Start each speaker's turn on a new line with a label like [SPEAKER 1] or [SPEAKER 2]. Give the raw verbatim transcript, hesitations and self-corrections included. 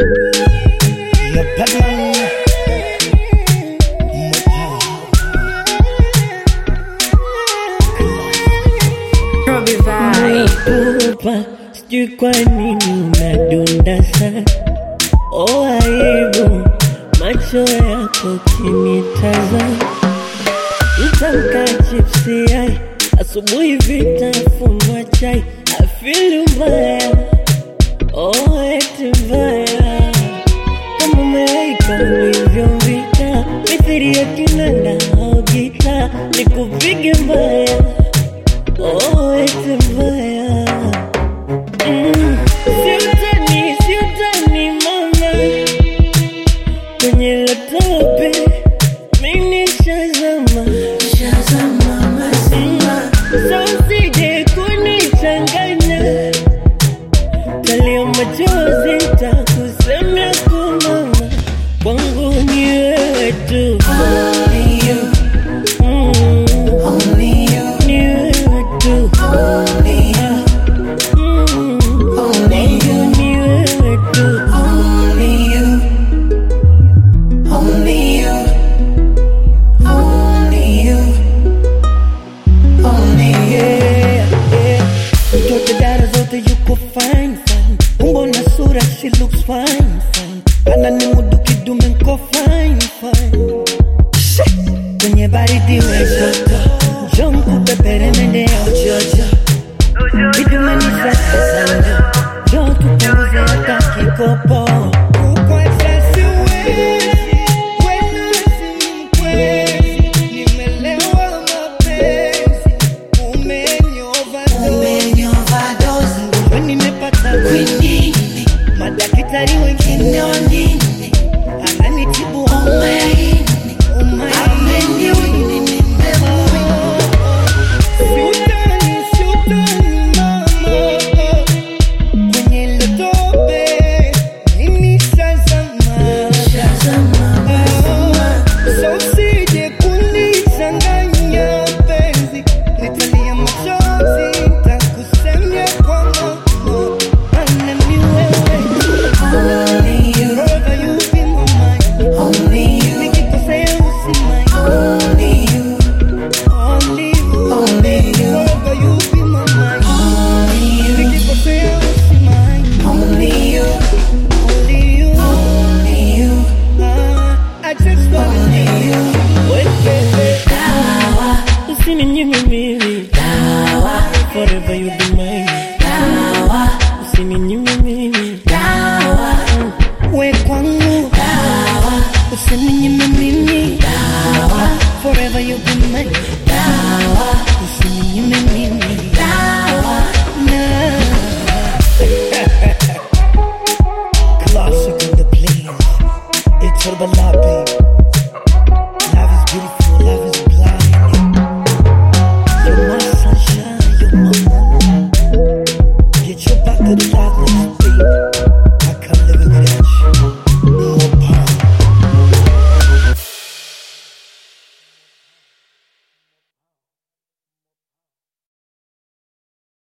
[SPEAKER 1] Kupa, sijui kwa nini unadunda sana. Oh aibu, macho yako kinitazama. Nitamka chipsi yai, asubuhi vitafunwa chai. I feel mbaya, oh eti mbaya. Kama umeweka ulivyo vita, mithiri ya kinanda au gita, nikupige mbaya, oh eti mbaya. Mm. Siutani, siutani mama, kwenye laptopi mimi shazama, shazama mazima. So usije kunichanganya, talia machozi nitakusemea kwa mama. Kwangu ni wewe tu, only you, mm. Only you, ni wewe tu, only you. Fine, fine. Umbo na sura, she looks fine, fine. Ana ni mudu kidume nko fine, fine. Kwenye baridi we joto, njoo nikupepere mende ya ujojo. Kidume ni sasa sana, njoo tupunguze hata kikopo. Uko exasi wezi, wenazi mkwezi. Nimelewa mapenzi, umenyovadozi. Nimepata kwinini, madakitari wengine wanini, ananitibu oh my